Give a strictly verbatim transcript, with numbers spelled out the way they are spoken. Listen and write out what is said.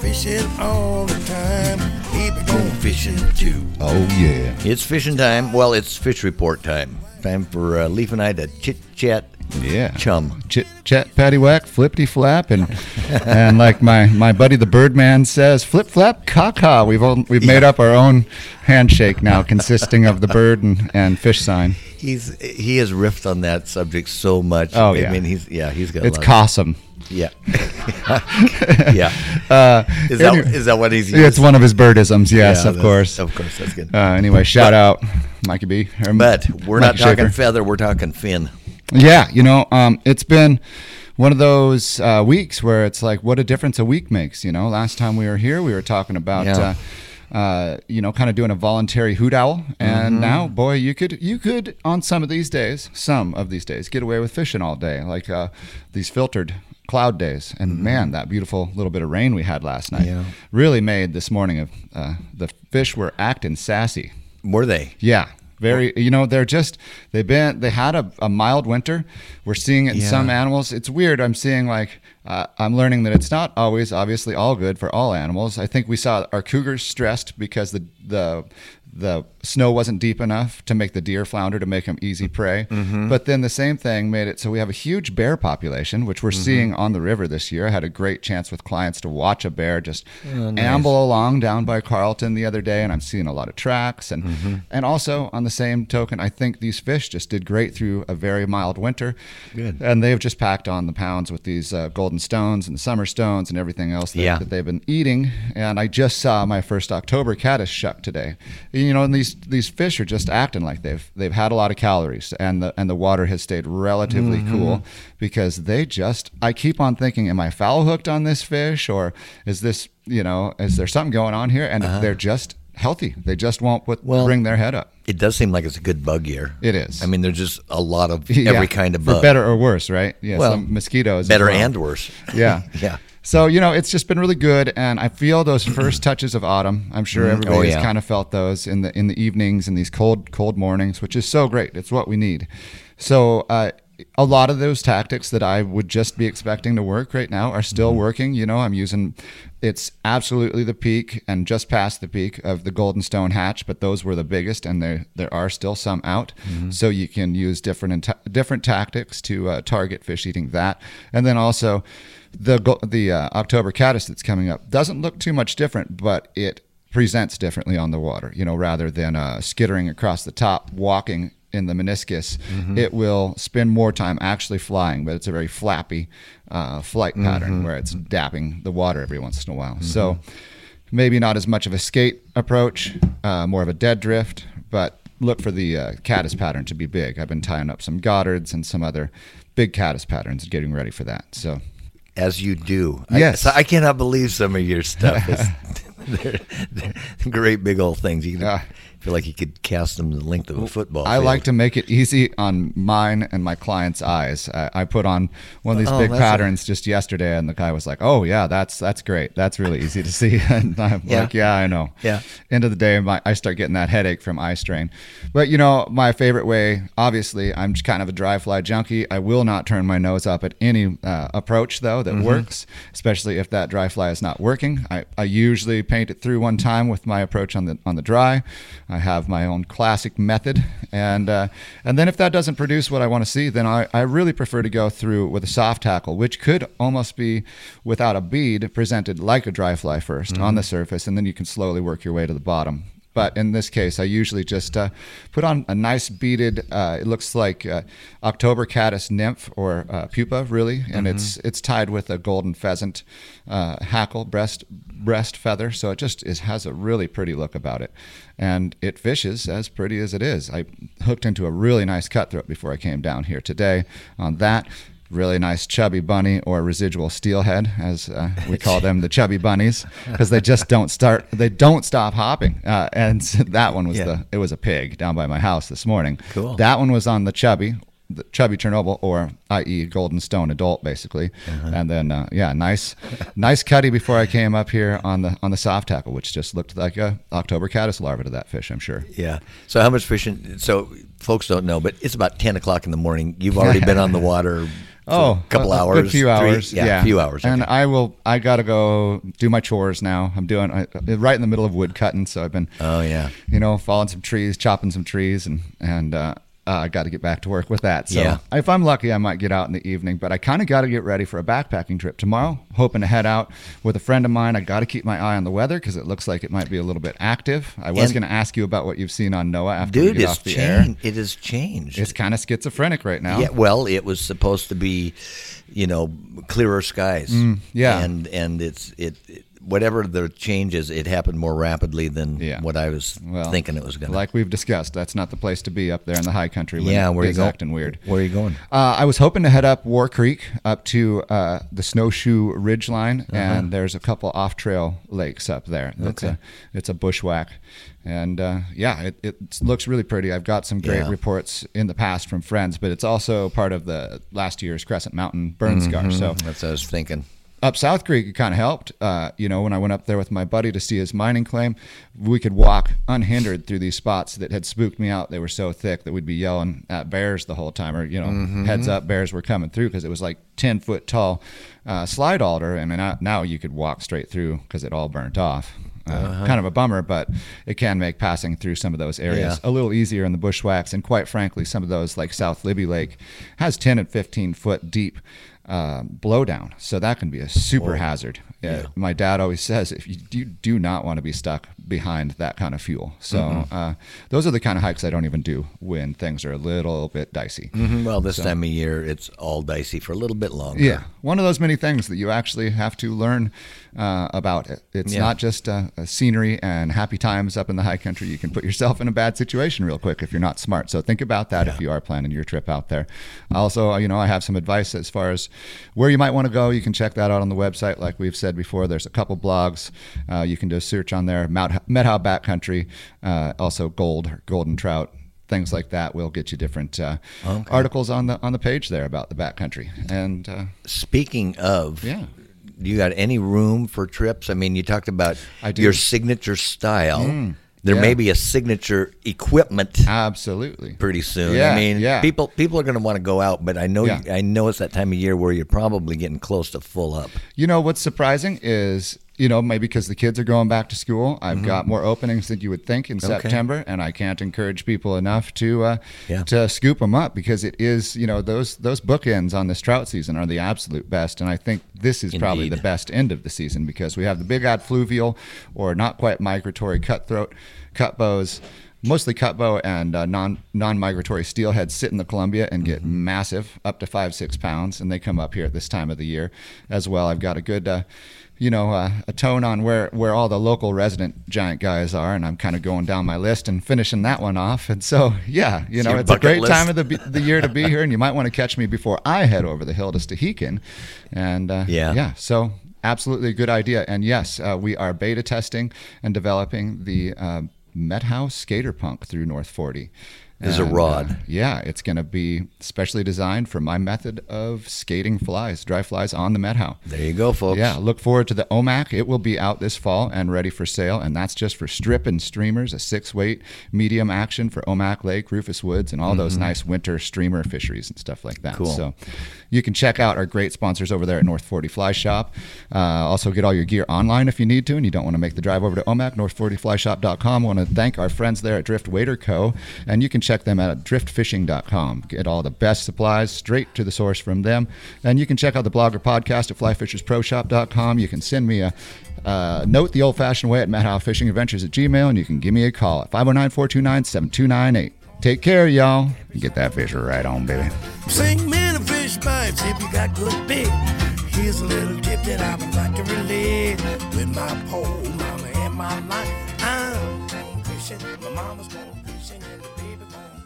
fishing all the time. Keep it going fishing too. Oh, yeah. It's fishing time. Well, it's fish report time. Time for uh, Leaf and I to chit-chat. Yeah. Chum. Chit chat, paddywhack, flippity flap, and and like my, my buddy the Birdman says, flip flap, caca. We've all, we've made Yeah. up our own handshake now, consisting of the bird and, and fish sign. He's he has riffed on that subject so much. Oh, yeah. I mean, he's yeah, he's got. It's a lot Cossum. Yeah. yeah. Uh, Is that anyway, is that what he's used? it's one of his birdisms, yes, Yeah, of that's- course. Of course, that's good. Uh, anyway, shout out, Mikey B. or But we're not Mikey talking Schaefer. feather, we're talking fin. Yeah, you know, um, it's been one of those uh, weeks where it's like, what a difference a week makes. You know, last time we were here, we were talking about, Yeah. uh, uh, you know, kind of doing a voluntary hoot owl, and Mm-hmm. now, boy, you could, you could on some of these days, some of these days, get away with fishing all day, like uh, these filtered cloud days. And man, that beautiful little bit of rain we had last night Yeah. really made this morning of uh, the fish were acting sassy. Were they? Yeah. Very, you know, they're just, they've been, they had a, a mild winter. We're seeing it in Yeah. some animals. It's weird. I'm seeing like, uh, I'm learning that it's not always obviously all good for all animals. I think we saw our cougars stressed because the, the, the snow wasn't deep enough to make the deer flounder to make them easy prey. Mm-hmm. But then the same thing made it so we have a huge bear population, which we're Mm-hmm. seeing on the river this year. I had a great chance with clients to watch a bear just Oh, nice. amble along down by Carlton the other day, and I'm seeing a lot of tracks. And Mm-hmm. and also on the same token, I think these fish just did great through a very mild winter. Good. And they've just packed on the pounds with these uh, golden stones and summer stones and everything else that, Yeah. that they've been eating. And I just saw my first October caddis shuck today. You know, and these these fish are just acting like they've they've had a lot of calories, and the and the water has stayed relatively Mm-hmm. cool because they just. I keep on thinking, am I foul hooked on this fish, or is this, you know, is there something going on here? And they're just healthy. They just won't put, Well, bring their head up. It does seem like it's a good bug year. It is. I mean, there's just a lot of Yeah, every kind of for bug. better or worse, right? Yeah, Well, some mosquitoes. as Better well. and worse. Yeah. Yeah. So, you know, it's just been really good, and I feel those first touches of autumn. I'm sure everybody Oh, has yeah. kind of felt those in the in the evenings and these cold cold mornings, which is so great. It's what we need. So, uh, a lot of those tactics that I would just be expecting to work right now are still working. You know, I'm using, it's absolutely the peak and just past the peak of the Golden Stone hatch, but those were the biggest, and there there are still some out. So you can use different int- different tactics to uh, target fish eating that, and then also the go- the uh, October caddis that's coming up doesn't look too much different, but it presents differently on the water. You know, rather than uh, skittering across the top, walking in the meniscus, it will spend more time actually flying, but it's a very flappy uh, flight pattern where it's dapping the water every once in a while. So maybe not as much of a skate approach, uh, more of a dead drift, but look for the uh, caddis pattern to be big. I've been tying up some Goddards and some other big caddis patterns, getting ready for that. So As you do. Yes. I, so I cannot believe some of your stuff. Is, they're, they're great big old things. You can, Yeah. feel like you could cast them the length of a football I field. like to make it easy on mine and my clients' eyes. I, I put on one of these Oh, big that's a- patterns just yesterday, and the guy was like, "Oh yeah, that's that's great. That's really easy to see." And I'm Yeah. like, "Yeah, I know." Yeah. End of the day, my, I start getting that headache from eye strain. But you know, my favorite way, obviously, I'm just kind of a dry fly junkie. I will not turn my nose up at any uh, approach though that works, especially if that dry fly is not working. I, I usually paint it through one time with my approach on the on the dry. I have my own classic method, and uh, and then if that doesn't produce what I want to see, then I, I really prefer to go through with a soft tackle, which could almost be without a bead presented like a dry fly 1st on the surface, and then you can slowly work your way to the bottom. But in this case, I usually just uh, put on a nice beaded, uh, it looks like uh, October caddis nymph or uh, pupa, really, and it's it's tied with a golden pheasant uh, hackle, breast breast feather, so it just is, has a really pretty look about it. And it fishes as pretty as it is. I hooked into a really nice cutthroat before I came down here today on that. Really nice chubby bunny or residual steelhead, as uh, we call them, the chubby bunnies, because they just don't start, they don't stop hopping. Uh, and so that one was Yeah. the, it was a pig down by my house this morning. Cool. That one was on the chubby, the chubby Chernobyl, or that is golden stone adult, basically. Uh-huh. And then, uh, yeah, nice, nice cutty before I came up here on the on the soft tackle, which just looked like a October caddis larva to that fish, I'm sure. Yeah. So how much fishing? So folks don't know, but it's about ten o'clock in the morning. You've already been on the water Oh, a couple a, hours, a good few three- hours, yeah, yeah, a few hours. And okay. I will. I gotta go do my chores now. I'm doing I, right in the middle of wood cutting, so I've been, Oh yeah, you know, falling some trees, chopping some trees, and and uh, uh, I got to get back to work with that. So Yeah. if I'm lucky, I might get out in the evening. But I kind of got to get ready for a backpacking trip tomorrow. Hoping to head out with a friend of mine. I got to keep my eye on the weather because it looks like it might be a little bit active. I was And- going to ask you about what you've seen on NOAA after we dude, get it's off the air. changed. It has changed. It's kind of schizophrenic right now. Yeah, well, it was supposed to be, you know, clearer skies. Mm, yeah. and and it's it, it whatever the changes, it happened more rapidly than Yeah. what I was Well, thinking it was going to. Like we've discussed, that's not the place to be up there in the high country. When Yeah, where it you is go- acting weird. Where are you going? Uh, I was hoping to head up War Creek up to uh, the Snowshoe Ridgeline, and there's a couple off-trail lakes up there. It's Okay. a it's a bushwhack, and uh, yeah, it, it looks really pretty. I've got some great Yeah. reports in the past from friends, but it's also part of the last year's Crescent Mountain burn scar. So That's what I was thinking. up South Creek, it kind of helped. Uh, you know, when I went up there with my buddy to see his mining claim, we could walk unhindered through these spots that had spooked me out. They were so thick that we'd be yelling at bears the whole time, or, you know, heads up, bears were coming through because it was like ten foot tall uh, slide alder. And now, now you could walk straight through because it all burnt off. Uh, Uh-huh. Kind of a bummer, but it can make passing through some of those areas Yeah. a little easier in the bushwhacks. And quite frankly, some of those, like South Libby Lake, has ten and fifteen foot deep uh, blowdown. So that can be a super Whoa. hazard. Yeah. Yeah. My dad always says if you, you do not want to be stuck behind that kind of fuel. So Mm-hmm. uh, those are the kind of hikes I don't even do when things are a little bit dicey. Mhm. Well, this time of year, it's all dicey for a little bit longer. Yeah, one of those many things that you actually have to learn uh, about it. It's Yeah. not just uh, a scenery and happy times up in the high country. You can put yourself in a bad situation real quick if you're not smart. So think about that if you are planning your trip out there. Also, you know, I have some advice as far as where you might want to go. You can check that out on the website. Like we've said before, there's a couple blogs. Uh, you can do a search on there. Mount Methow Backcountry, uh, also gold, golden trout. Things like that will get you different uh, Okay. articles on the on the page there about the backcountry. And uh, Speaking of, Yeah. do you got any room for trips? I mean, you talked about I do. your signature style. there yeah. may be a signature equipment absolutely. pretty soon. Yeah, I mean, yeah. people people are going to want to go out, but I know Yeah. you, I know it's that time of year where you're probably getting close to full up. You know what's surprising is, you know, maybe because the kids are going back to school, I've got more openings than you would think in Mm-hmm. Okay. September, and I can't encourage people enough to uh, Yeah. to scoop them up because it is, you know, those those bookends on this trout season are the absolute best, and I think this is probably Indeed. the best end of the season because we have the big odd fluvial or not quite migratory cutthroat cut bows. Mostly cut bow and uh, non non migratory steelhead sit in the Columbia and get Mm-hmm. massive, up to five six pounds, and they come up here at this time of the year as well. I've got a good, uh, you know, uh, a tone on where where all the local resident giant guys are, and I'm kind of going down my list and finishing that one off. And so, yeah, you know, your it's a bucket great list. time of the be- the year to be here, and you might want to catch me before I head over the hill to Stehekin. And uh, Yeah. yeah, so. Absolutely a good idea. And yes, uh, we are beta testing and developing the uh, Methow Skater Punk through North forty. Is a And, rod. uh, yeah, it's going to be specially designed for my method of skating flies, dry flies on the Methow. There you go, folks. Yeah, look forward to the O M A C. It will be out this fall and ready for sale, and that's just for strip and streamers, a six-weight medium action for O M A C Lake, Rufus Woods, and all those nice winter streamer fisheries and stuff like that. Cool. So you can check out our great sponsors over there at North forty Fly Shop. Uh, also get all your gear online if you need to, and you don't want to make the drive over to O M A C, north forty fly shop dot com. I want to thank our friends there at Drift Wader Co., and you can check them out at drift fishing dot com. Get all the best supplies straight to the source from them. And you can check out the blog or podcast at fly fishers pro shop dot com. You can send me a uh, note the old-fashioned way at Methow Fishing Adventures at Gmail, and you can give me a call at five oh nine, four two nine, seven two nine eight. Take care, y'all. Get that fish right on, baby. Sing me the fish pipes if you got good bait. Here's a little tip that I would like to relay. With my pole, mama, and my line, I'm going fishing. My mama's going fishing, and the baby going